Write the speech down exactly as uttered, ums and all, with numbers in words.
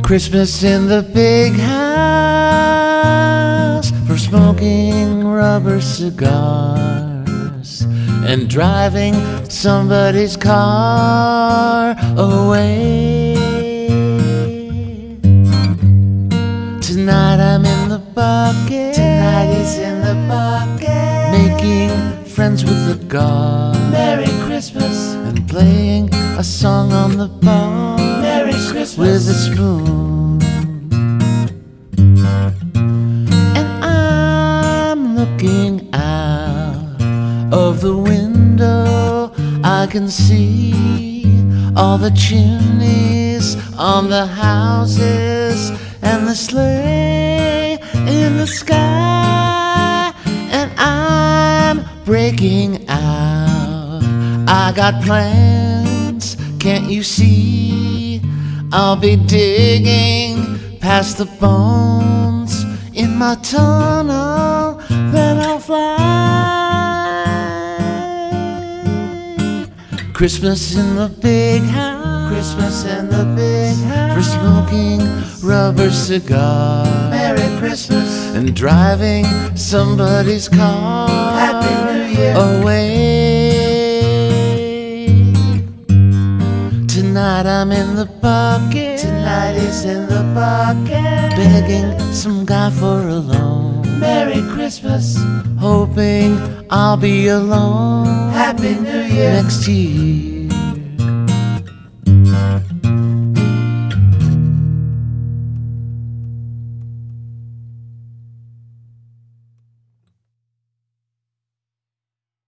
Christmas in the big house, for smoking rubber cigars and driving somebody's car away. Tonight I'm in the bucket. Tonight is in the bucket. Making friends with the gods. Merry Christmas. And playing a song on the bar. Merry Christmas. With a spoon. And I'm looking out of the window. I can see all the chimneys on the houses and the sleigh in the sky. And I'm breaking out. I got plans, can't you see? I'll be digging past the bones in my tunnel, then I'll fly. Christmas in the big house, Christmas in the big house, for smoking rubber cigars. Merry Christmas. And driving somebody's car. Happy New Year. Away. Tonight I'm in the bucket. Tonight is in the bucket. Begging some guy for a loan. Merry Christmas. Hoping I'll be alone Happy New Year. next year.